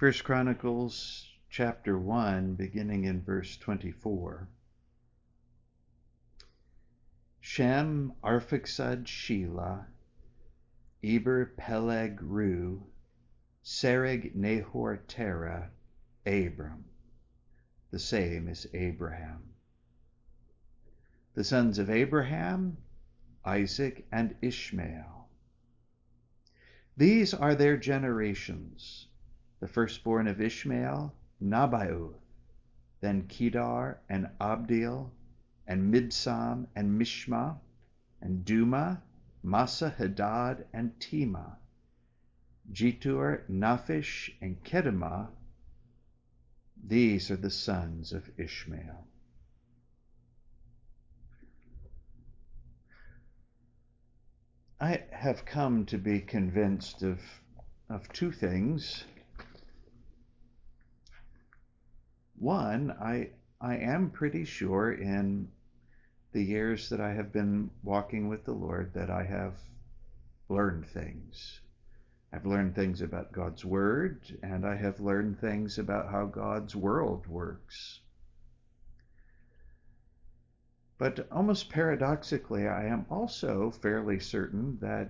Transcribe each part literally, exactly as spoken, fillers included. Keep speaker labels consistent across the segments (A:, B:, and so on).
A: First Chronicles chapter one, beginning in verse twenty-four. Shem, Arphaxad, Shelah, Eber, Peleg, Ru, Sereg, Nahor, Terah, Abram. The same is Abraham. The sons of Abraham, Isaac, and Ishmael. These are their generations. The firstborn of Ishmael, Nabaioth, then Kedar and Abdil, and Mibsam and Mishma, and Duma, Massa, Hadad, and Tema, Jetur, Naphish, and Kedemah. These are the sons of Ishmael. I have come to be convinced of, of two things. One, I, I am pretty sure in the years that I have been walking with the Lord that I have learned things. I've learned things about God's Word, and I have learned things about how God's world works. But almost paradoxically, I am also fairly certain that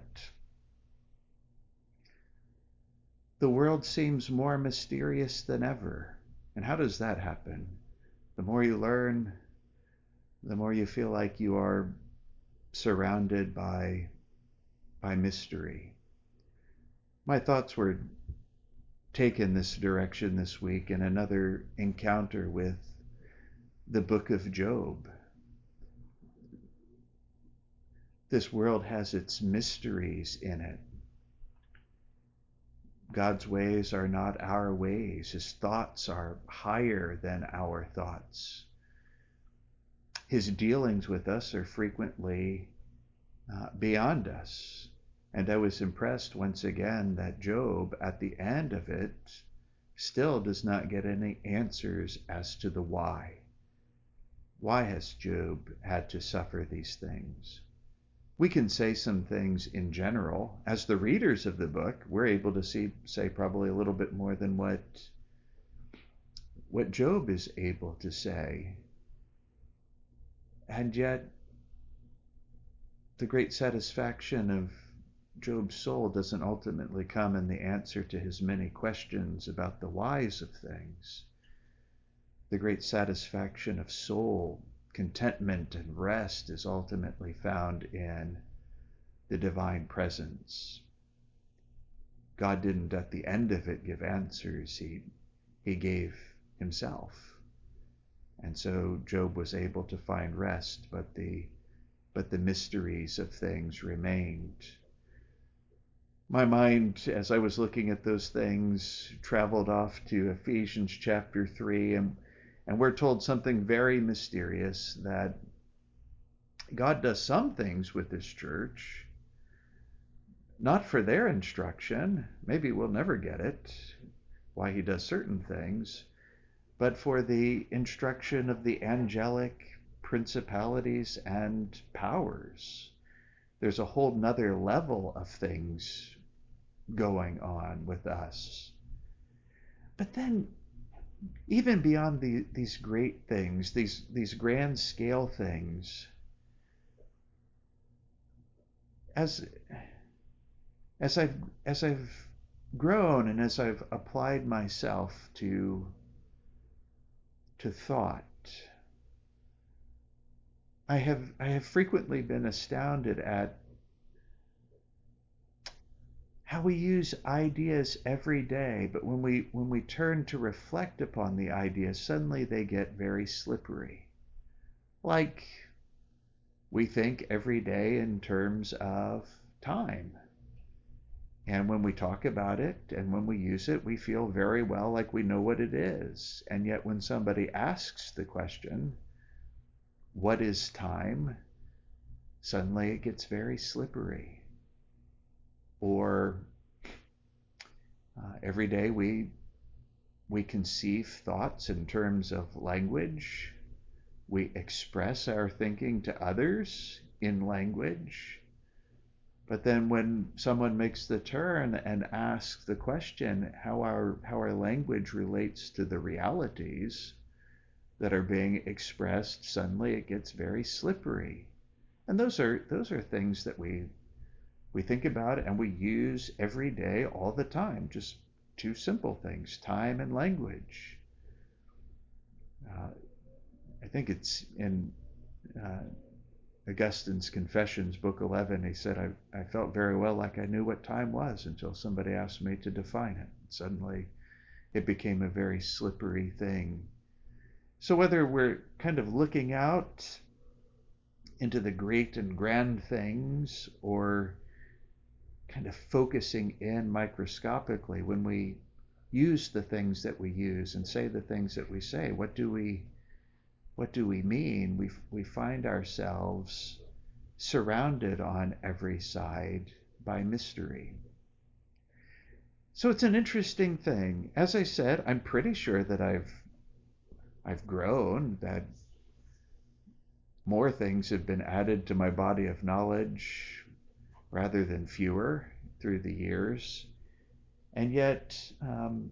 A: the world seems more mysterious than ever. And how does that happen? The more you learn, the more you feel like you are surrounded by, by mystery. My thoughts were taken this direction this week in another encounter with the book of Job. This world has its mysteries in it. God's ways are not our ways. His thoughts are higher than our thoughts. His dealings with us are frequently uh, beyond us. And I was impressed once again that Job, at the end of it, still does not get any answers as to the why. Why has Job had to suffer these things? We can say some things in general. As the readers of the book, we're able to see, say probably a little bit more than what, what Job is able to say. And yet, the great satisfaction of Job's soul doesn't ultimately come in the answer to his many questions about the whys of things. The great satisfaction of soul, contentment, and rest is ultimately found in the divine presence. God didn't at the end of it give answers. He, he gave himself. And so Job was able to find rest, but the, but the mysteries of things remained. My mind, as I was looking at those things, traveled off to Ephesians chapter three, and, and we're told something very mysterious, that God does some things with His church, not for their instruction, maybe we'll never get it, why He does certain things, but for the instruction of the angelic principalities and powers. There's a whole nother level of things going on with us. But then, even beyond the, these great things, these, these grand scale things, as, as, I've, as I've grown and as I've applied myself to, to thought, I have, I have frequently been astounded at how we use ideas every day, but when we when we turn to reflect upon the ideas, suddenly they get very slippery. Like, we think every day in terms of time. And when we talk about it and when we use it, we feel very well like we know what it is. And yet when somebody asks the question, what is time? Suddenly it gets very slippery. Or uh, every day we we conceive thoughts in terms of language. We express our thinking to others in language. But then when someone makes the turn and asks the question how our how our language relates to the realities that are being expressed, suddenly it gets very slippery. And those are those are things that we we think about and we use every day all the time. Just two simple things, time and language. Uh, I think it's in uh, Augustine's Confessions, Book eleven. He said, I, I felt very well like I knew what time was until somebody asked me to define it. Suddenly, it became a very slippery thing. So whether we're kind of looking out into the great and grand things or kind of focusing in microscopically, when we use the things that we use and say the things that we say, what do we what do we mean? We we find ourselves surrounded on every side by mystery. So it's an interesting thing. As I said, I'm pretty sure that I've I've grown, that more things have been added to my body of knowledge rather than fewer through the years. And yet, um,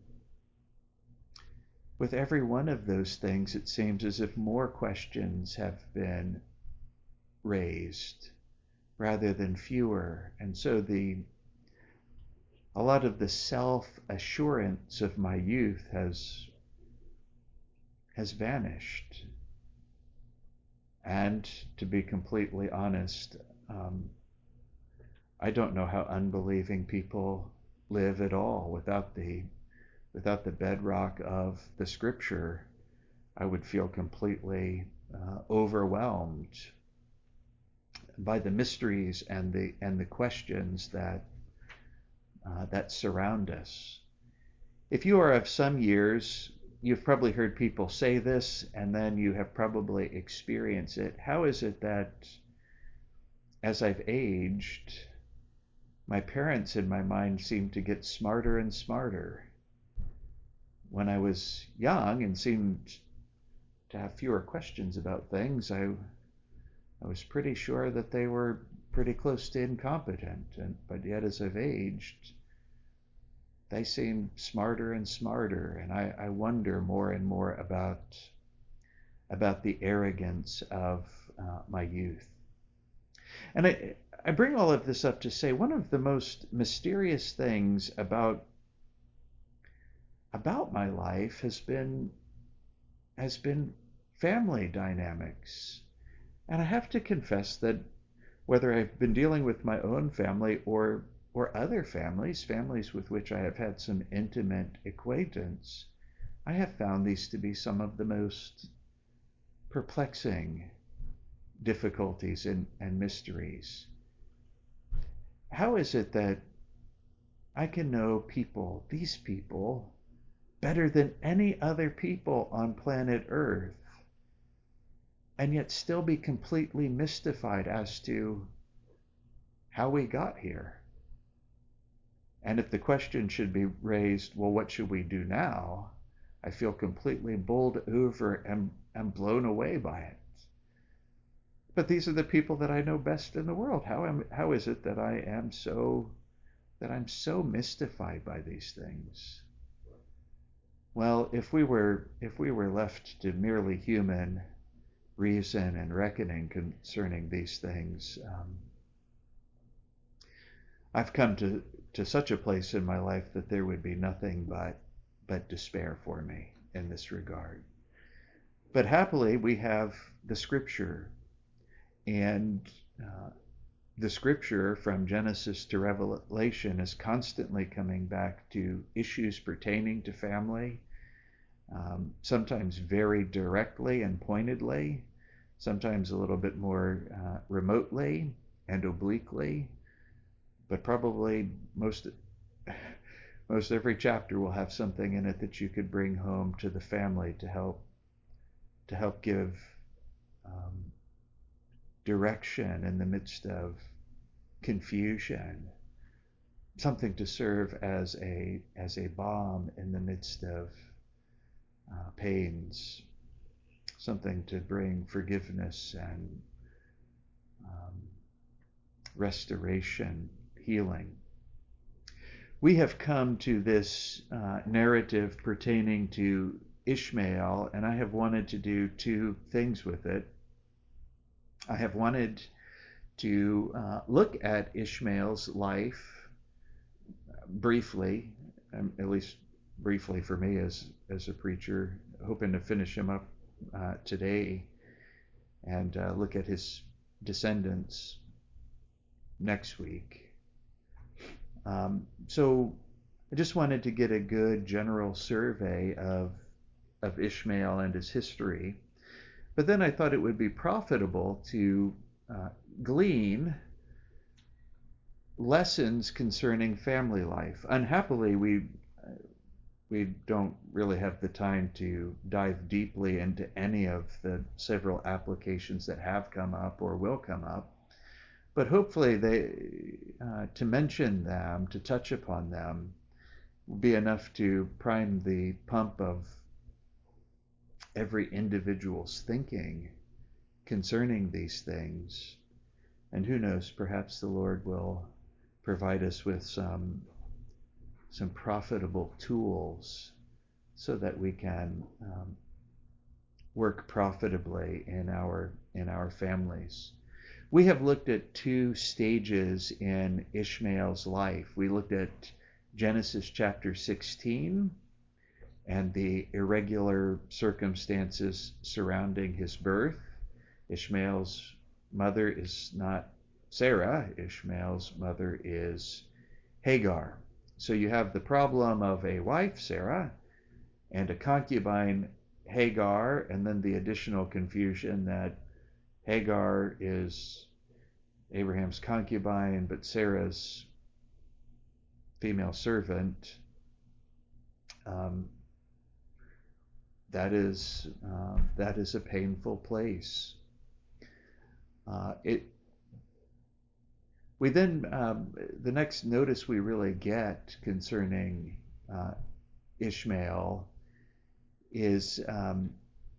A: with every one of those things, it seems as if more questions have been raised rather than fewer. And so the a lot of the self-assurance of my youth has has vanished. And to be completely honest, um, I don't know how unbelieving people live at all without the without the bedrock of the Scripture. I would feel completely uh, overwhelmed by the mysteries and the and the questions that uh, that surround us. If you are of some years, you've probably heard people say this, and then you have probably experienced it. How is it that as I've aged, my parents in my mind seem to get smarter and smarter? When I was young and seemed to have fewer questions about things, I I was pretty sure that they were pretty close to incompetent, and but yet as I've aged, they seem smarter and smarter, and I, I wonder more and more about about the arrogance of uh, my youth. And I, I bring all of this up to say one of the most mysterious things about about my life has been has been family dynamics. And I have to confess that whether I've been dealing with my own family or or other families, families with which I have had some intimate acquaintance, I have found these to be some of the most perplexing difficulties and, and mysteries. How is it that I can know people, these people, better than any other people on planet Earth, and yet still be completely mystified as to how we got here? And if the question should be raised, well, what should we do now? I feel completely bowled over and, and blown away by it. But these are the people that I know best in the world. How am how is it that I am so that I'm so mystified by these things? Well, if we were if we were left to merely human reason and reckoning concerning these things, um, I've come to, to such a place in my life that there would be nothing but but despair for me in this regard. But happily, we have the Scripture, and uh, the Scripture from Genesis to Revelation is constantly coming back to issues pertaining to family, um, sometimes very directly and pointedly, sometimes a little bit more uh, remotely and obliquely, but probably most most every chapter will have something in it that you could bring home to the family to help to help give um, direction in the midst of confusion, something to serve as a as a balm in the midst of uh, pains, something to bring forgiveness and um, restoration, healing. We have come to this uh, narrative pertaining to Ishmael, and I have wanted to do two things with it. I have wanted to uh, look at Ishmael's life briefly, um, at least briefly for me as as a preacher, hoping to finish him up uh, today and uh, look at his descendants next week. Um, so I just wanted to get a good general survey of of Ishmael and his history. But then I thought it would be profitable to uh, glean lessons concerning family life. Unhappily, we we don't really have the time to dive deeply into any of the several applications that have come up or will come up. But hopefully, they uh, to mention them, to touch upon them, will be enough to prime the pump of every individual's thinking concerning these things. And who knows, perhaps the Lord will provide us with some some profitable tools so that we can um, work profitably in our in our families. We have looked at two stages in Ishmael's life. We looked at Genesis chapter sixteen and the irregular circumstances surrounding his birth. Ishmael's mother is not Sarah. Ishmael's mother is Hagar. So you have the problem of a wife, Sarah, and a concubine, Hagar, and then the additional confusion that Hagar is Abraham's concubine, but Sarah's female servant. Um, that is uh, that is a painful place. Uh, it we then um, the next notice we really get concerning uh, Ishmael is um,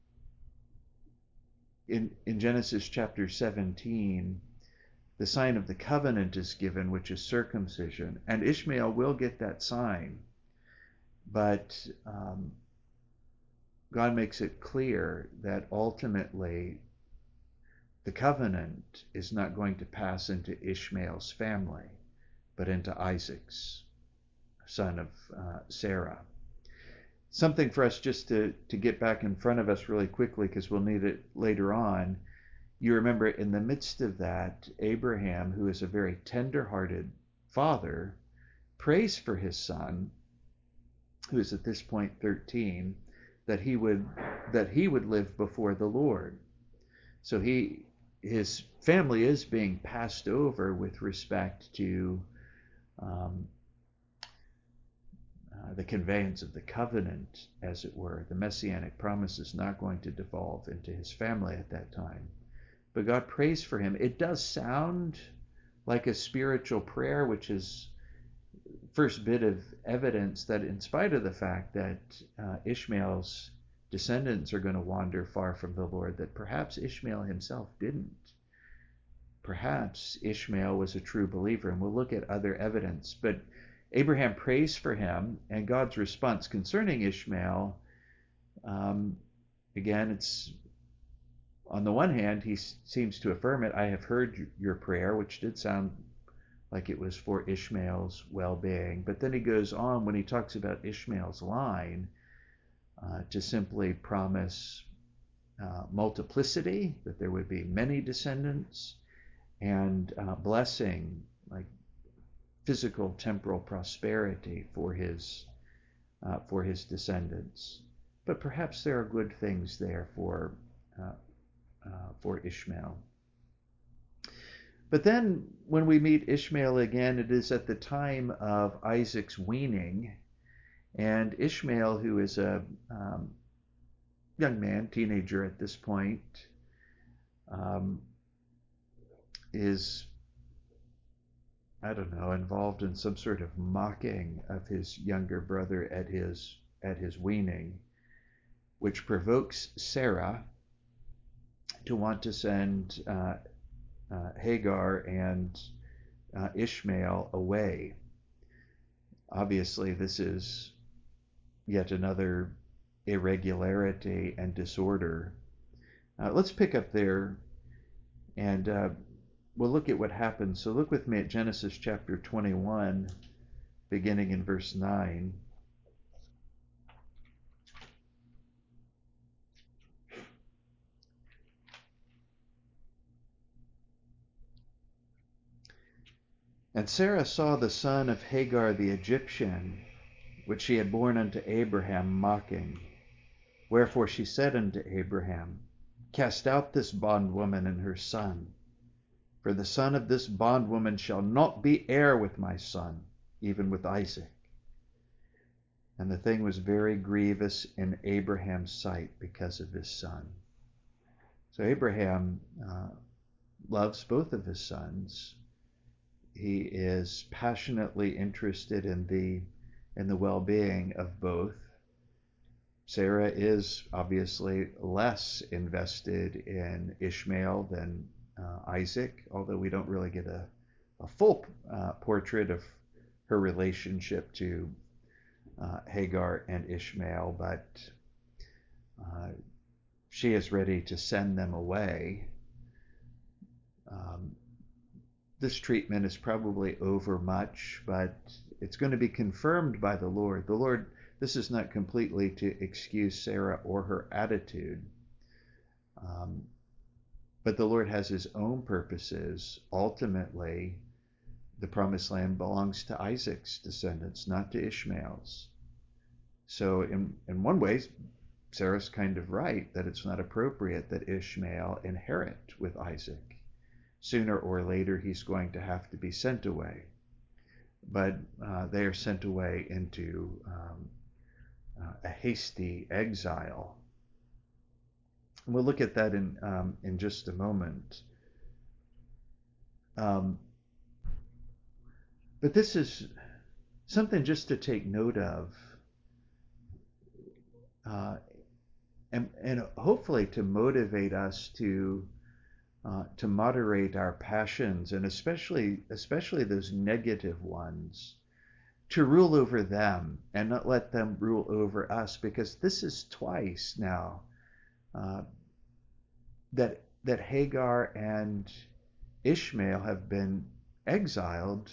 A: in in Genesis chapter seventeen. The sign of the covenant is given, which is circumcision, and Ishmael will get that sign, but um, God makes it clear that ultimately the covenant is not going to pass into Ishmael's family, but into Isaac's, son of uh, Sarah. Something for us just to, to get back in front of us really quickly, because we'll need it later on. You remember, in the midst of that, Abraham, who is a very tender-hearted father, prays for his son, who is at this point thirteen, that he would that he would live before the Lord. So he his family is being passed over with respect to um, uh, the conveyance of the covenant, as it were. The messianic promise is not going to devolve into his family at that time. But God prays for him. It does sound like a spiritual prayer, which is first bit of evidence that in spite of the fact that uh, Ishmael's descendants are going to wander far from the Lord, that perhaps Ishmael himself didn't. Perhaps Ishmael was a true believer, and we'll look at other evidence. But Abraham prays for him, and God's response concerning Ishmael, um, again, it's on the one hand, he seems to affirm it. I have heard your prayer, which did sound like it was for Ishmael's well-being. But then he goes on, when he talks about Ishmael's line, uh, to simply promise uh, multiplicity, that there would be many descendants, and uh, blessing, like physical, temporal prosperity for his uh, for his descendants. But perhaps there are good things there for uh, uh, for Ishmael. But then when we meet Ishmael again, it is at the time of Isaac's weaning. And Ishmael, who is a um, young man, teenager at this point, um, is, I don't know, involved in some sort of mocking of his younger brother at his at his weaning, which provokes Sarah to want to send uh, uh, Hagar and uh, Ishmael away. Obviously, this is yet another irregularity and disorder. Uh, let's pick up there and uh, we'll look at what happens. So look with me at Genesis chapter twenty-one, beginning in verse nine. And Sarah saw the son of Hagar the Egyptian, which she had borne unto Abraham, mocking. Wherefore she said unto Abraham, Cast out this bondwoman and her son, for the son of this bondwoman shall not be heir with my son, even with Isaac. And the thing was very grievous in Abraham's sight because of his son. So Abraham uh, loves both of his sons. He is passionately interested in the in the well-being of both. Sarah is obviously less invested in Ishmael than uh, Isaac, although we don't really get a, a full uh, portrait of her relationship to uh, Hagar and Ishmael, but uh, she is ready to send them away. Um, this treatment is probably overmuch, but it's going to be confirmed by the Lord. The Lord, this is not completely to excuse Sarah or her attitude, um, but the Lord has his own purposes. Ultimately, the promised land belongs to Isaac's descendants, not to Ishmael's. So in, in one way, Sarah's kind of right that it's not appropriate that Ishmael inherit with Isaac. Sooner or later, he's going to have to be sent away. But uh, they are sent away into um, uh, a hasty exile. And we'll look at that in um, in just a moment. Um, but this is something just to take note of, uh, and, and hopefully to motivate us to uh, to moderate our passions, and especially especially those negative ones, to rule over them and not let them rule over us, because this is twice now uh, that that Hagar and Ishmael have been exiled,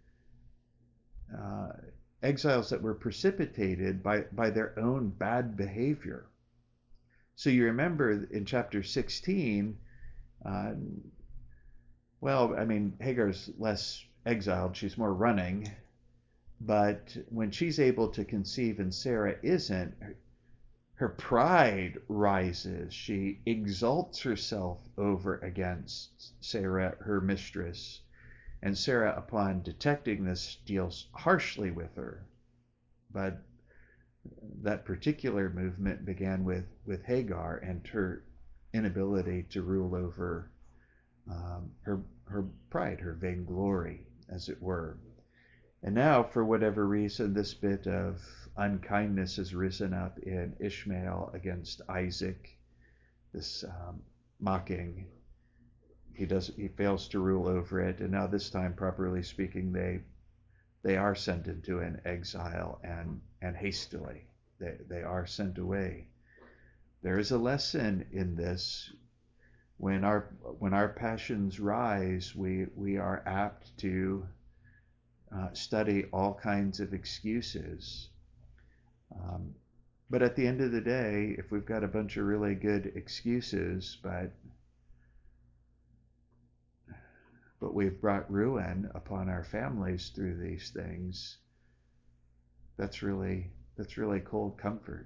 A: uh, exiles that were precipitated by, by their own bad behavior. So you remember in chapter sixteen, uh, well, I mean, Hagar's less exiled, she's more running, but when she's able to conceive and Sarah isn't, her pride rises. She exalts herself over against Sarah, her mistress. And Sarah, upon detecting this, deals harshly with her. But that particular movement began with, with Hagar and her inability to rule over um, her, her pride, her vainglory, as it were. And now, for whatever reason, this bit of unkindness has risen up in Ishmael against Isaac, this um, mocking. He does he fails to rule over it, and now this time, properly speaking, they they are sent into an exile, and and hastily. They they are sent away. There is a lesson in this. When our when our passions rise, we we are apt to uh, study all kinds of excuses. Um, but at the end of the day, if we've got a bunch of really good excuses, but but we've brought ruin upon our families through these things, that's really that's really cold comfort.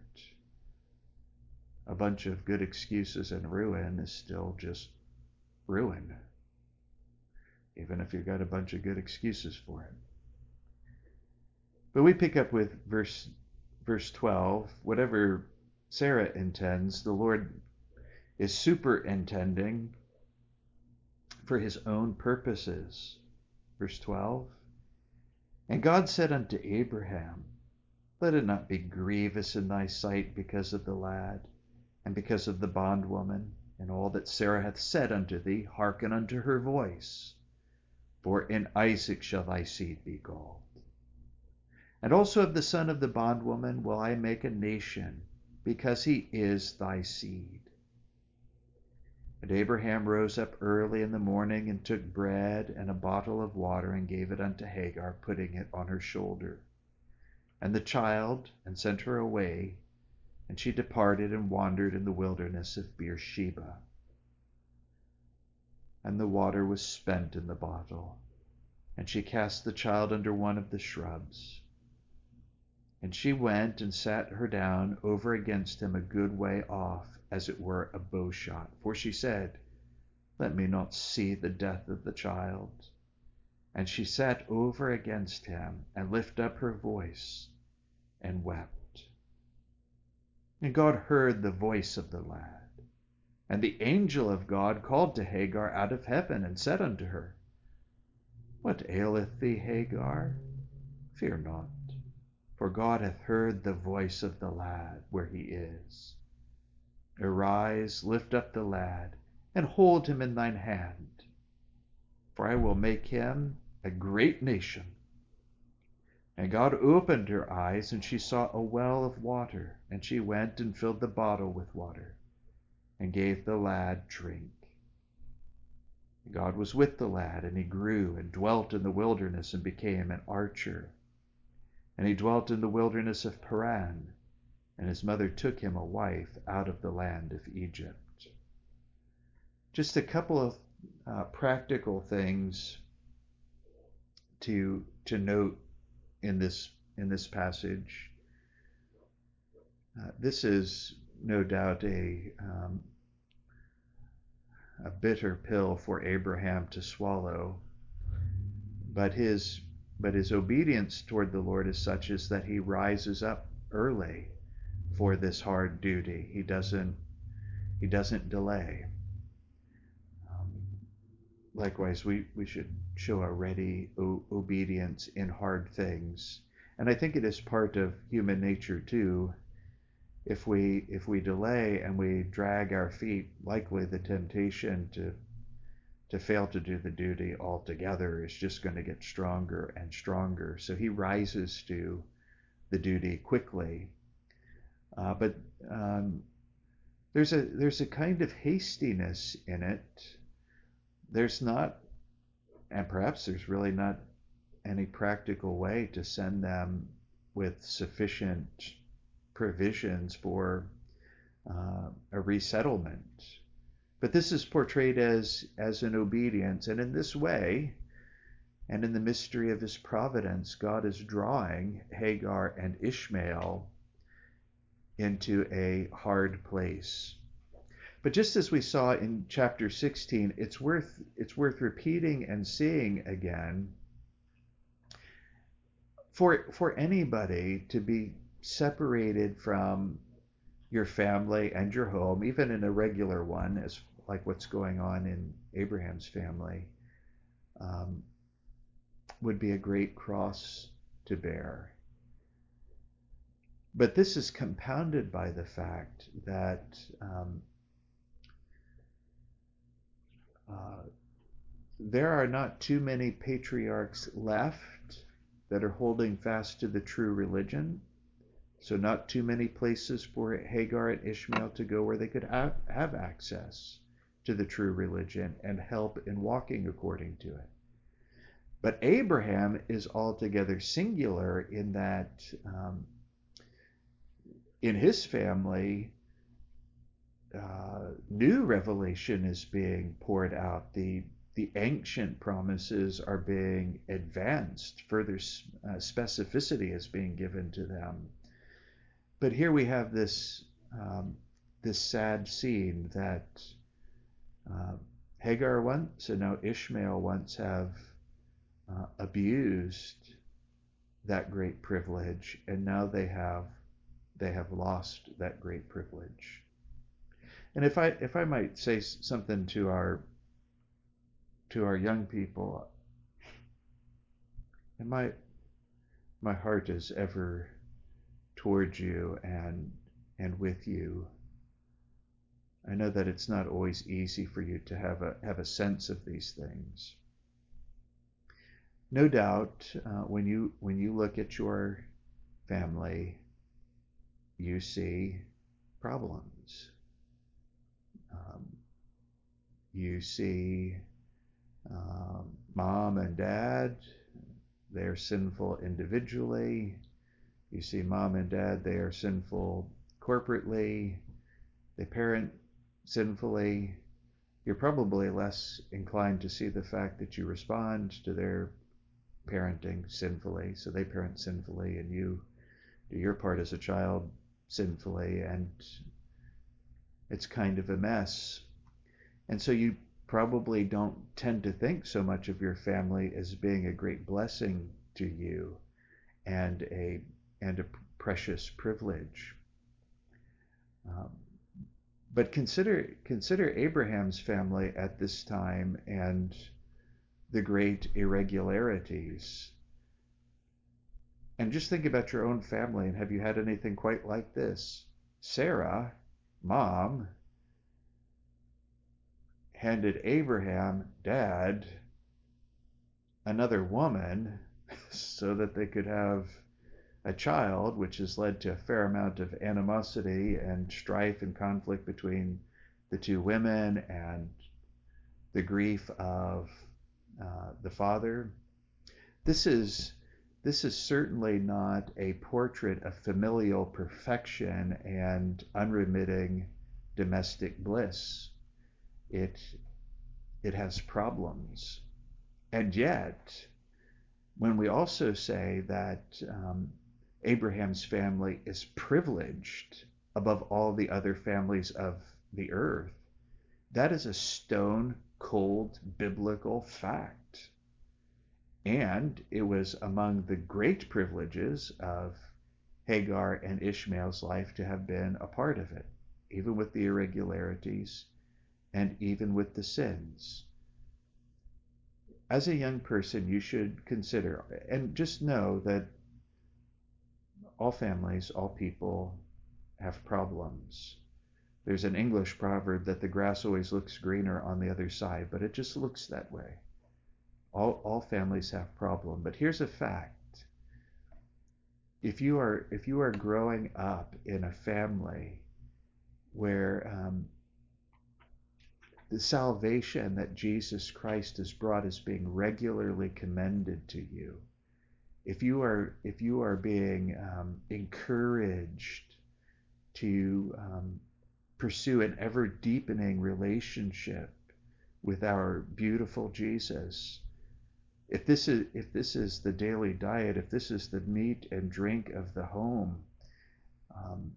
A: A bunch of good excuses and ruin is still just ruin, even if you've got a bunch of good excuses for it. But we pick up with verse verse twelve. Whatever Sarah intends, the Lord is superintending for his own purposes. Verse twelve. And God said unto Abraham, Let it not be grievous in thy sight because of the lad, and because of the bondwoman, and all that Sarah hath said unto thee, hearken unto her voice. for in Isaac shall thy seed be called. And also of the son of the bondwoman will I make a nation, because he is thy seed. And Abraham rose up early in the morning and took bread and a bottle of water and gave it unto Hagar, putting it on her shoulder, and the child, and sent her away. And she departed and wandered in the wilderness of Beersheba. And the water was spent in the bottle, and she cast the child under one of the shrubs. And she went and sat her down over against him a good way off, as it were a bow shot. For she said, Let me not see the death of the child. And she sat over against him, and lifted up her voice, and wept. And God heard the voice of the lad. And the angel of God called to Hagar out of heaven, and said unto her, What aileth thee, Hagar? Fear not, for God hath heard the voice of the lad where he is. Arise, lift up the lad, and hold him in thine hand, for I will make him a great nation. And God opened her eyes, and she saw a well of water, and she went and filled the bottle with water, and gave the lad drink. And God was with the lad, and he grew, and dwelt in the wilderness, and became an archer. And he dwelt in the wilderness of Paran, and his mother took him a wife out of the land of Egypt. Just a couple of uh, practical things to to note in this in this passage. Uh, this is no doubt a um, a bitter pill for Abraham to swallow, but his but his obedience toward the Lord is such as that he rises up early for this hard duty. He doesn't he doesn't delay. Um, likewise, we, we should show a ready o- obedience in hard things. And I think it is part of human nature too. If we if we delay and we drag our feet, likely the temptation to to fail to do the duty altogether is just going to get stronger and stronger. So he rises to the duty quickly. Uh, but um, there's a there's a kind of hastiness in it. There's not, and perhaps there's really not any practical way to send them with sufficient provisions for uh, a resettlement. But this is portrayed as as an obedience, and in this way, and in the mystery of his providence, God is drawing Hagar and Ishmael into a hard place. But just as we saw in chapter sixteen, it's worth it's worth repeating and seeing again. For for anybody to be separated from your family and your home, even in a regular one, as like what's going on in Abraham's family, um, would be a great cross to bear. But this is compounded by the fact that um, uh, there are not too many patriarchs left that are holding fast to the true religion. So not too many places for Hagar and Ishmael to go where they could have, have access to the true religion and help in walking according to it. But Abraham is altogether singular in that um, in his family, uh, new revelation is being poured out. The the ancient promises are being advanced. Further uh, specificity is being given to them. But here we have this um, this sad scene that uh, Hagar once and now Ishmael once have uh, abused that great privilege, and now they have they have lost that great privilege. And if I if I might say something to our to our young people, and my my heart is ever towards you and and with you. I know that it's not always easy for you to have a have a sense of these things. No doubt, uh, when you when you look at your family, you see problems. Um, you see um, mom and dad, they're sinful individually. You see mom and dad, they are sinful corporately. They parent sinfully. You're probably less inclined to see the fact that you respond to their parenting sinfully. So they parent sinfully, and you do your part as a child sinfully, and it's kind of a mess. And so you probably don't tend to think so much of your family as being a great blessing to you and a and a precious privilege. Um, but consider consider Abraham's family at this time and the great irregularities. And just think about your own family, and have you had anything quite like this? Sarah, mom, handed Abraham, dad, another woman so that they could have a child, which has led to a fair amount of animosity and strife and conflict between the two women and the grief of uh, the father. This is this is certainly not a portrait of familial perfection and unremitting domestic bliss. It it has problems. And yet, when we also say that um, Abraham's family is privileged above all the other families of the earth, that is a stone cold biblical fact. And it was among the great privileges of Hagar and Ishmael's life to have been a part of it, even with the irregularities and even with the sins. As a young person, you should consider and just know that all families, all people have problems. There's an English proverb that the grass always looks greener on the other side, but it just looks that way. All, all families have problems. But here's a fact. If you are if you are growing up in a family where um, the salvation that Jesus Christ has brought is being regularly commended to you, if you are if you are being um, encouraged to um, pursue an ever deepening relationship with our beautiful Jesus, if this is if this is the daily diet, if this is the meat and drink of the home, um,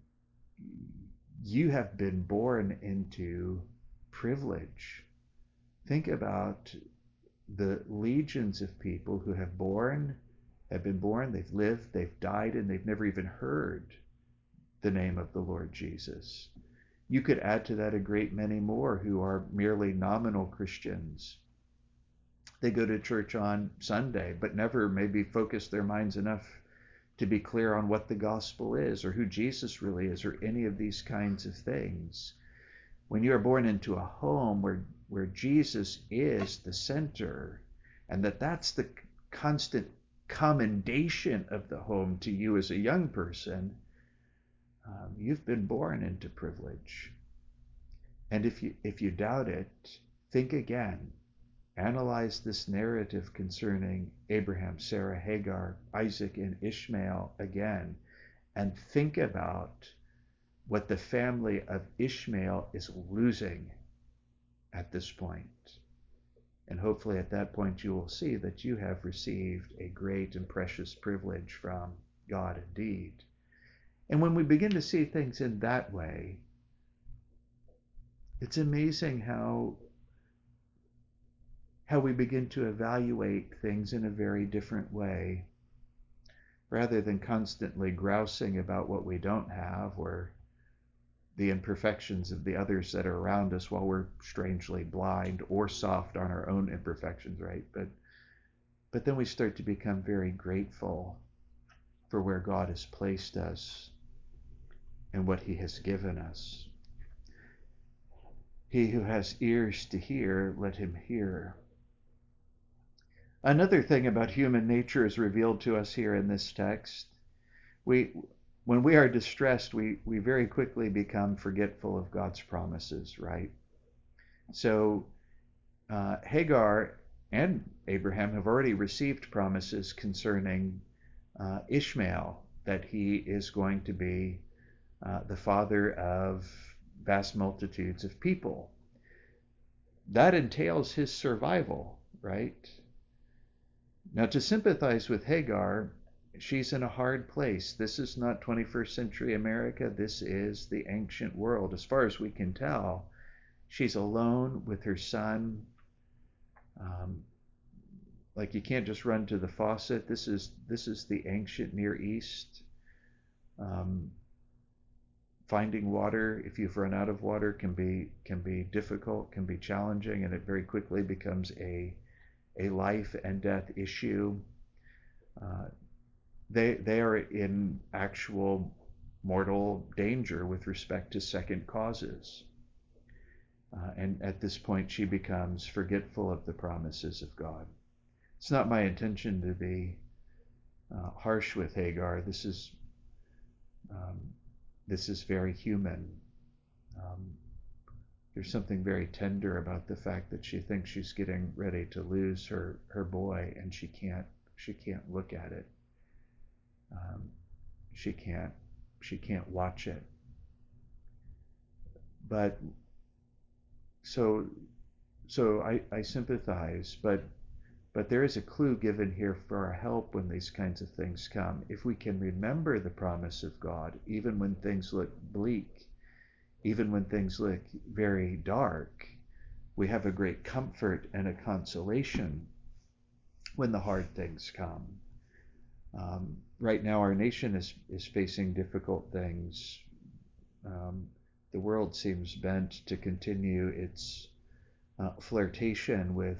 A: you have been born into privilege. Think about the legions of people who have born, have been born, they've lived, they've died, and they've never even heard the name of the Lord Jesus. You could add to that a great many more who are merely nominal Christians. They go to church on Sunday, but never maybe focus their minds enough to be clear on what the gospel is or who Jesus really is or any of these kinds of things. When you are born into a home where, where Jesus is the center, and that that's the constant commendation of the home to you as a young person, um, you've been born into privilege. And if you if you doubt it, think again. Analyze this narrative concerning Abraham, Sarah, Hagar, Isaac, and Ishmael again, and think about what the family of Ishmael is losing at this point. And hopefully at that point you will see that you have received a great and precious privilege from God indeed. And when we begin to see things in that way, it's amazing how how we begin to evaluate things in a very different way, rather than constantly grousing about what we don't have or the imperfections of the others that are around us while we're strangely blind or soft on our own imperfections, right? But but then we start to become very grateful for where God has placed us and what he has given us. He who has ears to hear, let him hear. Another thing about human nature is revealed to us here in this text. We, when we are distressed, we, we very quickly become forgetful of God's promises, right? So uh, Hagar and Abraham have already received promises concerning uh, Ishmael, that he is going to be uh, the father of vast multitudes of people. That entails his survival, right? Now, to sympathize with Hagar, she's in a hard place. This is not twenty-first century America. This is the ancient world. As far as we can tell, she's alone with her son. Um, like you can't just run to the faucet. This is this is the ancient Near East. Um, finding water, if you've run out of water, can be can be difficult, can be challenging, and it very quickly becomes a a life and death issue. Uh, they they are in actual mortal danger with respect to second causes. Uh, and at this point, she becomes forgetful of the promises of God. It's not my intention to be uh, harsh with Hagar. This is um, this is very human. Um, there's something very tender about the fact that she thinks she's getting ready to lose her her boy, and she can't she can't look at it. Um, she can't she can't watch it. But so so I, I sympathize, but but there is a clue given here for our help when these kinds of things come. If we can remember the promise of God, even when things look bleak, even when things look very dark, we have a great comfort and a consolation when the hard things come. Um, right now, our nation is, is facing difficult things. Um, the world seems bent to continue its uh, flirtation with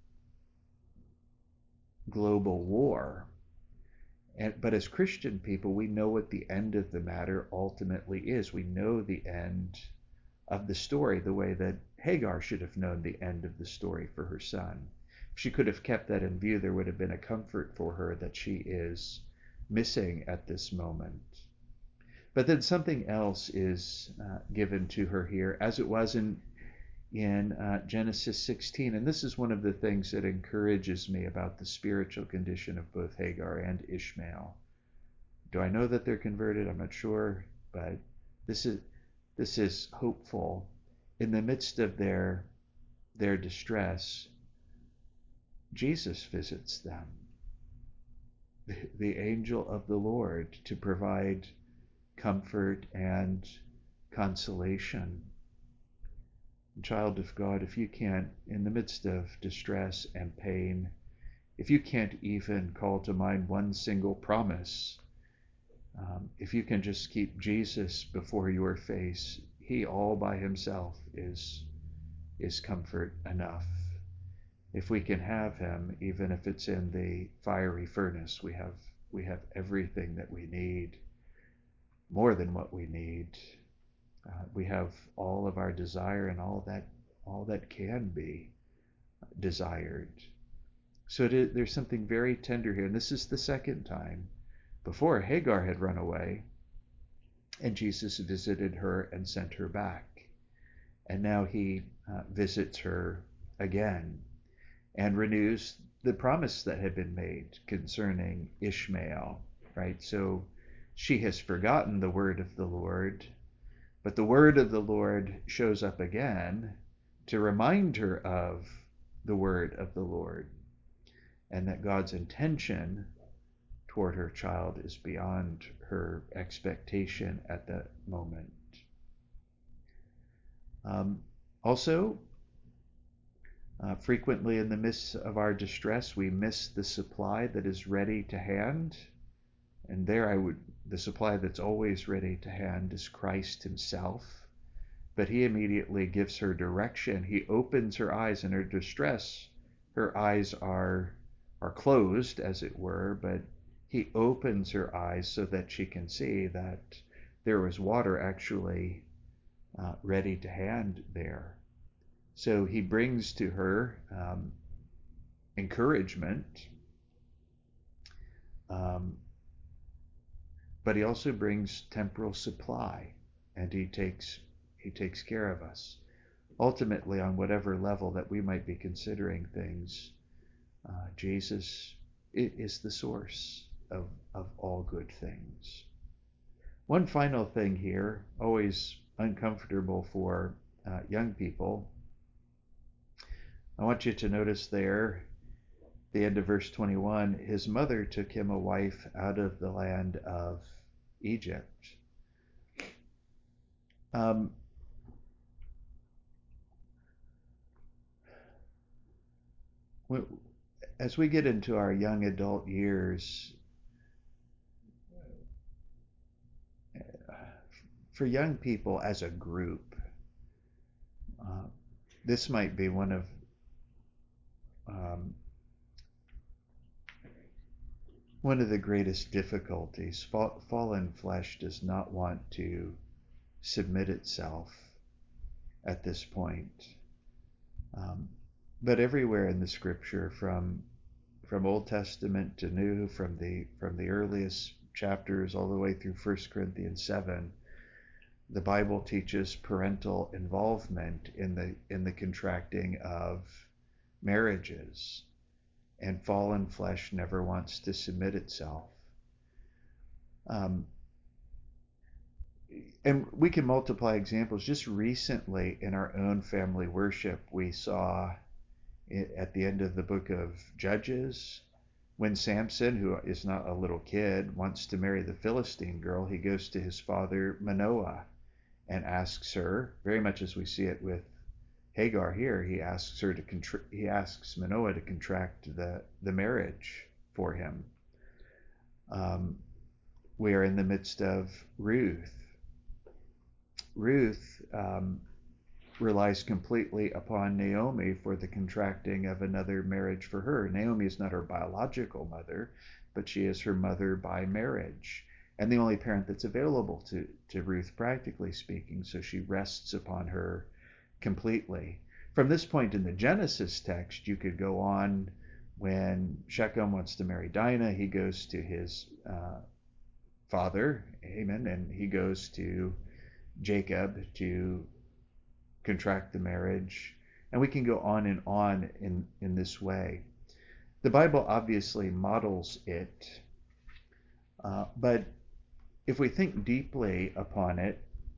A: global war. And, but as Christian people, we know what the end of the matter ultimately is. We know the end of the story the way that Hagar should have known the end of the story for her son. If she could have kept that in view, there would have been a comfort for her that she is missing at this moment. But then something else is uh, given to her here, as it was in in uh, Genesis sixteen. And this is one of the things that encourages me about the spiritual condition of both Hagar and Ishmael. Do I know that they're converted? I'm not sure, but this is this is hopeful. In the midst of their their distress, Jesus visits them, the, the angel of the Lord, to provide comfort and consolation. Child of God, if you can't, in the midst of distress and pain, if you can't even call to mind one single promise, um, if you can just keep Jesus before your face, he all by himself is is comfort enough. If we can have him, even if it's in the fiery furnace, we have we have everything that we need, more than what we need. Uh, we have all of our desire and all that all that can be desired. So it is, there's something very tender here, and this is the second time. Before, Hagar had run away, and Jesus visited her and sent her back, and now he uh, visits her again and renews the promise that had been made concerning Ishmael. Right, so she has forgotten the word of the Lord. But the word of the Lord shows up again to remind her of the word of the Lord, and that God's intention toward her child is beyond her expectation at that moment. Um, also, uh, frequently in the midst of our distress, we miss the supply that is ready to hand. And there I would, the supply that's always ready to hand is Christ himself. But he immediately gives her direction. He opens her eyes in her distress. Her eyes are are closed, as it were, but he opens her eyes so that she can see that there was water actually uh, ready to hand there. So he brings to her um, encouragement, um, but he also brings temporal supply, and he takes he takes care of us. Ultimately, on whatever level that we might be considering things, uh, Jesus is the source of, of all good things. One final thing here, always uncomfortable for uh, young people. I want you to notice there, the end of verse twenty-one, his mother took him a wife out of the land of Egypt. Um, as we get into our young adult years, for young people as a group, uh, this might be one of um, one of the greatest difficulties. Fall, fallen flesh does not want to submit itself at this point. Um, but everywhere in the Scripture, from from Old Testament to New, from the from the earliest chapters all the way through First Corinthians seven, the Bible teaches parental involvement in the in the contracting of marriages, and fallen flesh never wants to submit itself. Um, and we can multiply examples. Just recently in our own family worship, we saw at the end of the book of Judges, when Samson, who is not a little kid, wants to marry the Philistine girl, he goes to his father Manoah and asks her, very much as we see it with Hagar here, he asks her to contra- he asks Manoah to contract the the marriage for him. Um, we are in the midst of Ruth. Ruth um, relies completely upon Naomi for the contracting of another marriage for her. Naomi is not her biological mother, but she is her mother by marriage, and the only parent that's available to, to Ruth, practically speaking, so she rests upon her completely. From this point in the Genesis text, you could go on. When Shechem wants to marry Dinah, he goes to his uh, father, Haman, and he goes to Jacob to contract the marriage. And we can go on and on in, in this way. The Bible obviously models it, uh, but if we think deeply upon it,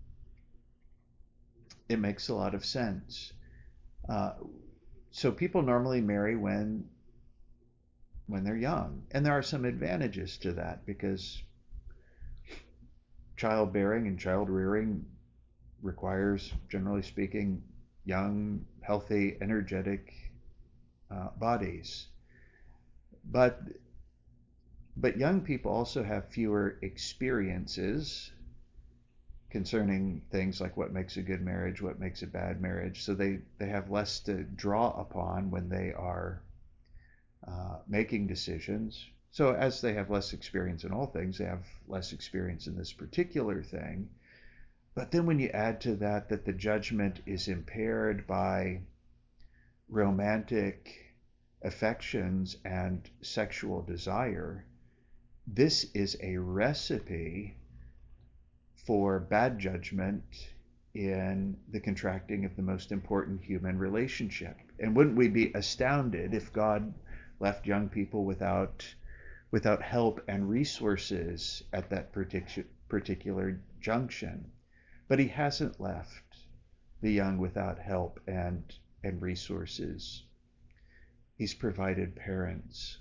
A: it makes a lot of sense. Uh, so people normally marry when when they're young, and there are some advantages to that, because childbearing and child rearing requires, generally speaking, young, healthy, energetic uh, bodies. But but young people also have fewer experiences concerning things like what makes a good marriage, what makes a bad marriage. So they, they have less to draw upon when they are uh, making decisions. So as they have less experience in all things, they have less experience in this particular thing. But then when you add to that that the judgment is impaired by romantic affections and sexual desire, this is a recipe for bad judgment in the contracting of the most important human relationship. And wouldn't we be astounded if God left young people without without help and resources at that particular particular junction? But he hasn't left the young without help and and resources. He's provided parents.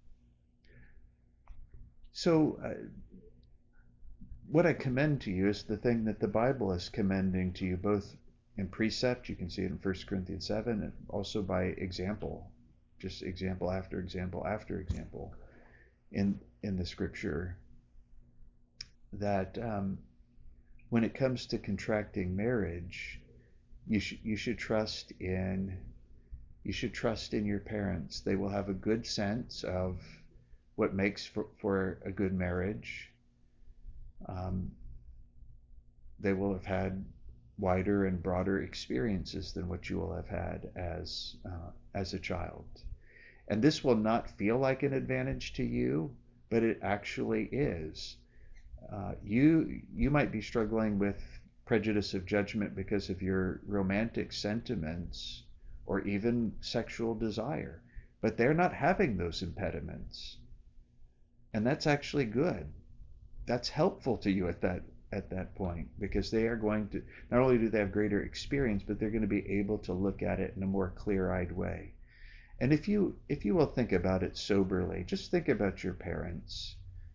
A: So uh, what I commend to you is the thing that the Bible is commending to you, both in precept, you can see it in First Corinthians seven, and also by example, just example after example after example in in the Scripture, that um, when it comes to contracting marriage, you should you should trust in you should trust in your parents. They will have a good sense of what makes for, for a good marriage. Um, they will have had wider and broader experiences than what you will have had as uh, as a child. And this will not feel like an advantage to you, but it actually is. Uh, you you might be struggling with prejudice of judgment because of your romantic sentiments or even sexual desire, but they're not having those impediments, and that's actually good. That's helpful to you at that at that point, because they are going to, not only do they have greater experience, but they're going to be able to look at it in a more clear-eyed way. And if you if you will think about it soberly, just think about your parents.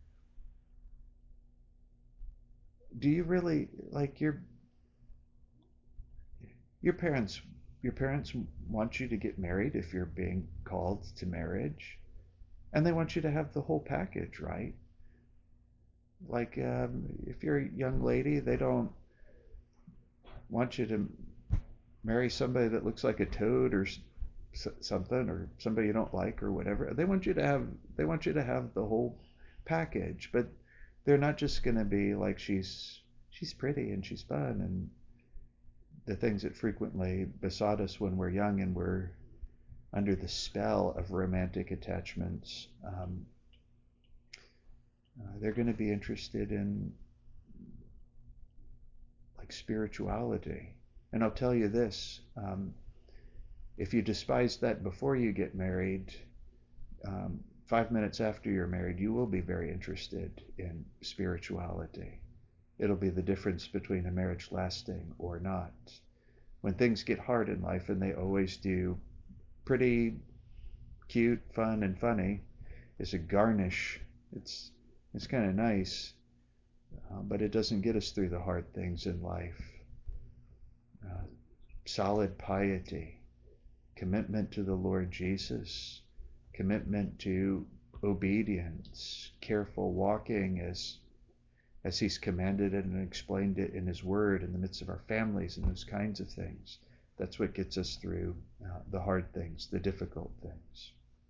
A: Do you really like your your parents your parents want you to get married if you're being called to marriage, and they want you to have the whole package, right? Like, um, if you're a young lady, they don't want you to marry somebody that looks like a toad or something, or somebody you don't like or whatever. They want you to have they want you to have the whole package, but they're not just going to be like, she's she's pretty and she's fun, and the things that frequently besought us when we're young and we're under the spell of romantic attachments. Um, uh, they're going to be interested in like spirituality. And I'll tell you this: um, if you despise that before you get married, um, five minutes after you're married, you will be very interested in spirituality. It'll be the difference between a marriage lasting or not. When things get hard in life, and they always do, pretty cute, fun, and funny is a garnish. It's it's kind of nice, uh, but it doesn't get us through the hard things in life. Uh, Solid piety, commitment to the Lord Jesus, commitment to obedience, careful walking as as He's commanded it and explained it in His Word in the midst of our families, and those kinds of things. That's what gets us through uh, the hard things, the difficult things.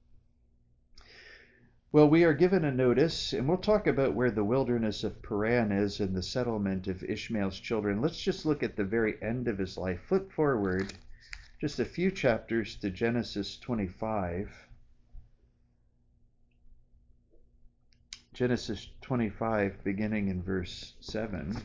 A: Well, we are given a notice, and we'll talk about where the wilderness of Paran is in the settlement of Ishmael's children. Let's just look at the very end of his life. Flip forward just a few chapters to Genesis twenty-five. Genesis twenty-five, beginning in verse seven.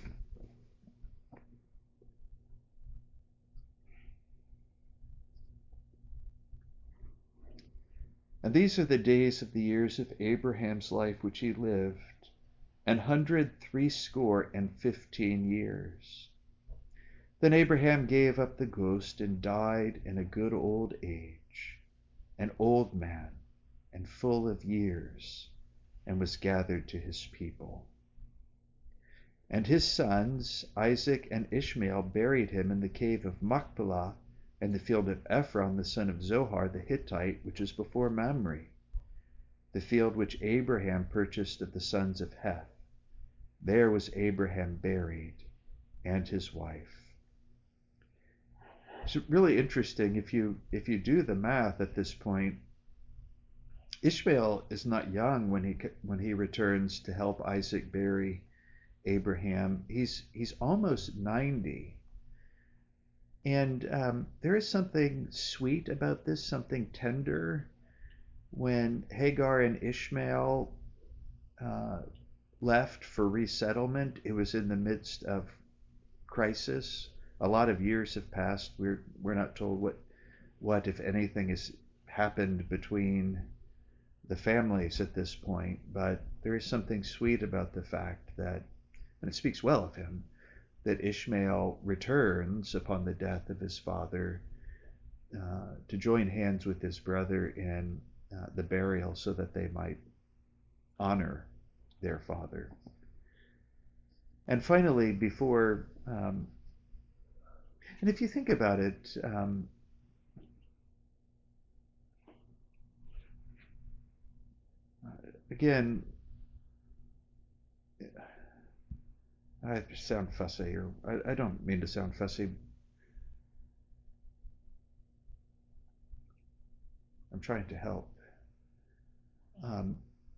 A: And these are the days of the years of Abraham's life which he lived, an hundred threescore and fifteen years. Then Abraham gave up the ghost and died in a good old age, an old man and full of years, and was gathered to his people. And his sons, Isaac and Ishmael, buried him in the cave of Machpelah, in the field of Ephron the son of Zohar the Hittite, which is before Mamre, the field which Abraham purchased of the sons of Heth. There was Abraham buried, and his wife. It's really interesting if you if you do the math at this point. Ishmael is not young when he when he returns to help Isaac bury Abraham. He's he's almost ninety. And um, there is something sweet about this, something tender, when Hagar and Ishmael uh, left for resettlement. It was in the midst of crisis. A lot of years have passed. We're we're not told what what if anything has happened between the families at this point, but there is something sweet about the fact that, and it speaks well of him, that Ishmael returns upon the death of his father uh, to join hands with his brother in uh, the burial, so that they might honor their father. And finally, before, um, and if you think about it, um, again, I sound fussy, or I, I don't mean to sound fussy. I'm trying to help. Um,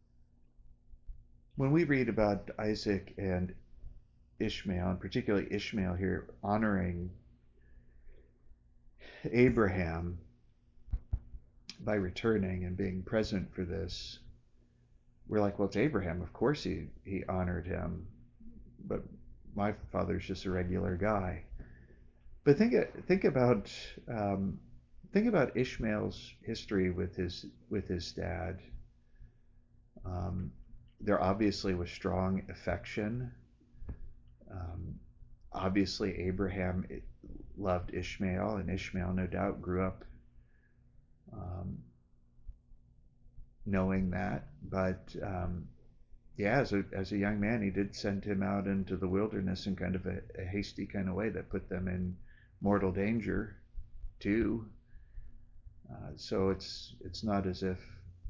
A: when we read about Isaac and Ishmael, and particularly Ishmael here, honoring Abraham, by returning and being present for this, we're like, well, it's Abraham. Of course he, he honored him. But my father's just a regular guy. But think think about um, think about Ishmael's history with his with his dad. Um, there obviously was strong affection. Um, obviously, Abraham loved Ishmael, and Ishmael, no doubt, grew up um, knowing that. But um, yeah, as a as a young man, he did send him out into the wilderness in kind of a, a hasty kind of way that put them in mortal danger too. Uh, so it's it's not as if,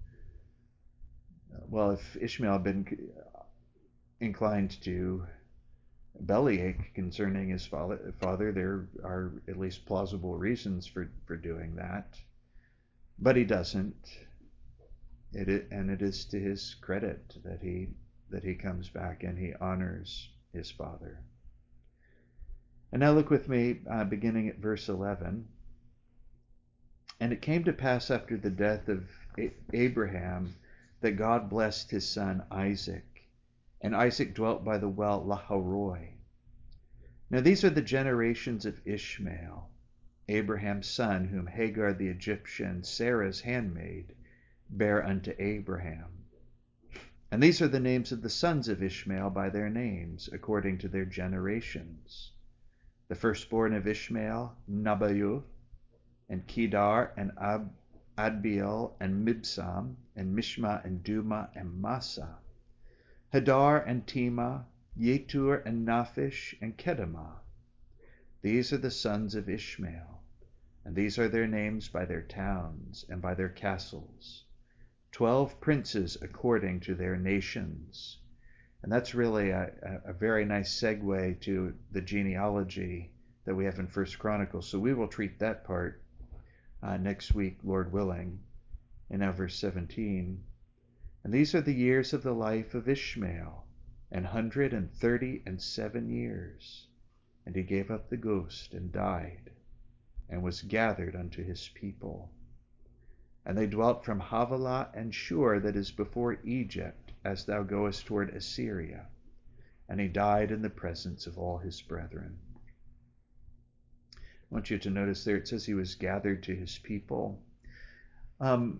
A: well, if Ishmael had been inclined to bellyache concerning his father, father, there are at least plausible reasons for, for doing that. But he doesn't. It, and it is to his credit that he that he comes back and he honors his father. And now look with me, uh, beginning at verse eleven. And it came to pass after the death of Abraham that God blessed his son Isaac. And Isaac dwelt by the well Lahairoi. Now these are the generations of Ishmael, Abraham's son, whom Hagar the Egyptian, Sarah's handmaid, bare unto Abraham. And these are the names of the sons of Ishmael by their names, according to their generations. The firstborn of Ishmael, Nebaioth, and Kedar, and Ab- Adbeel, and Mibsam, and Mishma, and Duma, and Massa. Hadar, and Tema, Yetur, and Naphish, and Kedemah. These are the sons of Ishmael, and these are their names by their towns and by their castles. Twelve princes according to their nations. And that's really a, a very nice segue to the genealogy that we have in First Chronicles. So we will treat that part uh, next week, Lord willing, in now verse seventeen. And these are the years of the life of Ishmael, an hundred and thirty and seven years. And he gave up the ghost and died, and was gathered unto his people. And they dwelt from Havilah and Shur, that is before Egypt, as thou goest toward Assyria. And he died in the presence of all his brethren. I want you to notice there it says he was gathered to his people. Um,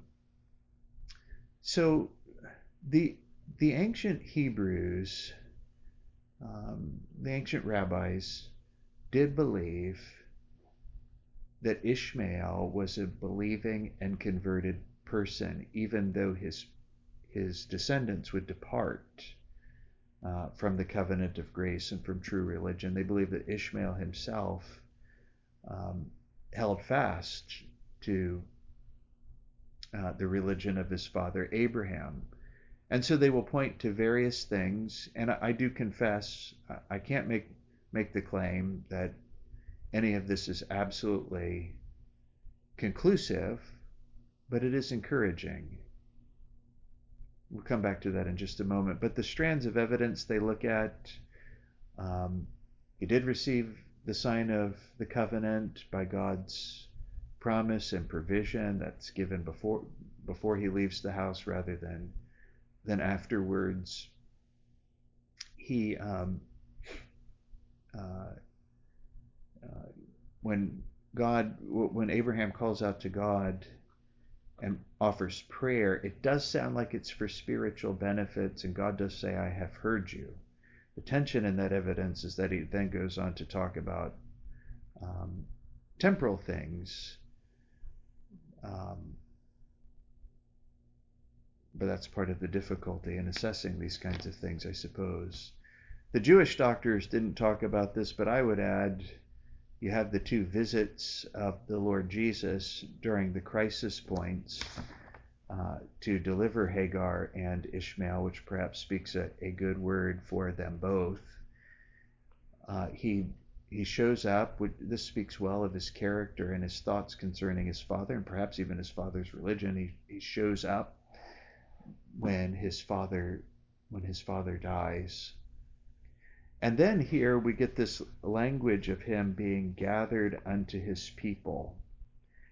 A: so the the ancient Hebrews, um, the ancient rabbis, did believe that Ishmael was a believing and converted person, even though his his descendants would depart uh, from the covenant of grace and from true religion. They believed that Ishmael himself um, held fast to uh, the religion of his father Abraham. And so they will point to various things, and I, I do confess, I can't make make the claim that any of this is absolutely conclusive, but it is encouraging. We'll come back to that in just a moment. But the strands of evidence they look at, um, he did receive the sign of the covenant by God's promise and provision that's given before before he leaves the house rather than than afterwards. He um, uh, uh, when God when Abraham calls out to God and offers prayer, it does sound like it's for spiritual benefits, and God does say, I have heard you. The tension in that evidence is that he then goes on to talk about um, temporal things, um, but that's part of the difficulty in assessing these kinds of things, I suppose. The Jewish doctors didn't talk about this, but I would add, you have the two visits of the Lord Jesus during the crisis points uh, to deliver Hagar and Ishmael, which perhaps speaks a, a good word for them both. Uh, he he shows up. This speaks well of his character and his thoughts concerning his father, and perhaps even his father's religion. He he shows up when his father when his father dies. And then here we get this language of him being gathered unto his people.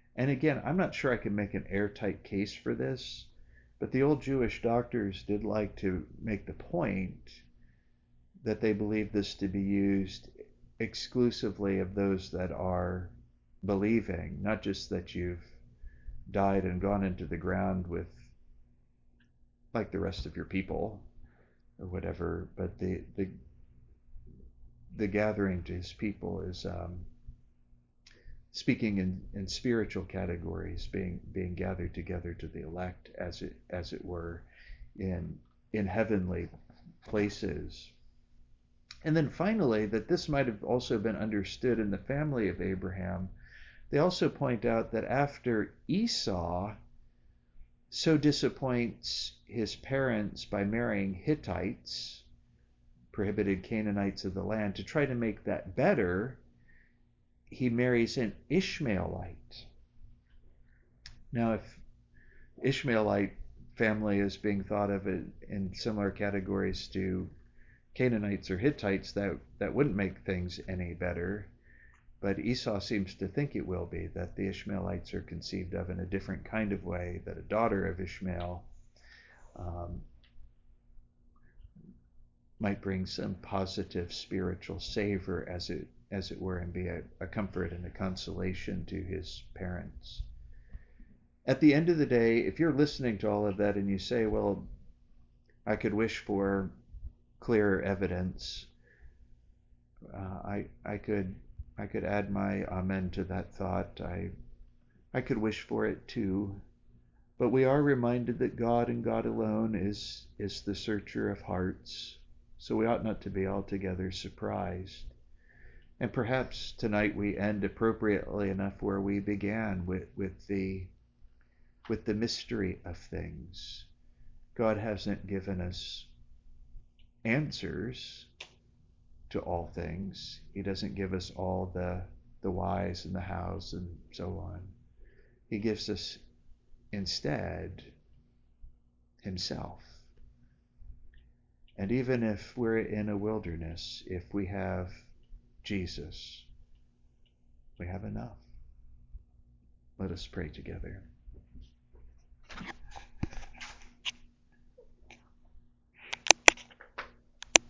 A: And again, I'm not sure I can make an airtight case for this, but the old Jewish doctors did like to make the point that they believe this to be used exclusively of those that are believing, not just that you've died and gone into the ground with like the rest of your people or whatever, but the the the gathering to his people is um, speaking in, in spiritual categories, being being gathered together to the elect, as it as it were, in in heavenly places. And then finally, that this might have also been understood in the family of Abraham. They also point out that after Esau so disappoints his parents by marrying Hittites, prohibited Canaanites of the land, to try to make that better, he marries an Ishmaelite. Now, if Ishmaelite family is being thought of in similar categories to Canaanites or Hittites, that, that wouldn't make things any better. But Esau seems to think it will be, that the Ishmaelites are conceived of in a different kind of way, that a daughter of Ishmael um, might bring some positive spiritual savor, as it as it were, and be a, a comfort and a consolation to his parents. At the end of the day, if you're listening to all of that and you say, well, I could wish for clearer evidence, uh, I I could I could add my amen to that thought. I I could wish for it too. But we are reminded that God and God alone is is the searcher of hearts. So we ought not to be altogether surprised. And perhaps tonight we end appropriately enough where we began, with, with the with the mystery of things. God hasn't given us answers to all things. He doesn't give us all the the whys and the hows and so on. He gives us instead himself. And even if we're in a wilderness, if we have Jesus, we have enough. Let us pray together.